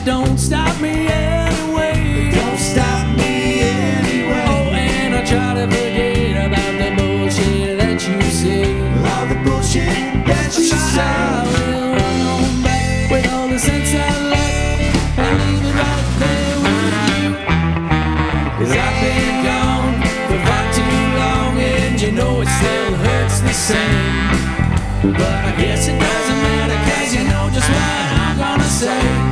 don't stop me anyway. Don't stop me anyway. Oh, and I try to forget about the bullshit that you say. All the bullshit that you I say. will run on back with all the sense I lack and leave it right there with you. 'Cause I've been gone for far too long, and you know it still hurts the same. But I guess it doesn't matter, 'cause you know just what I'm gonna say.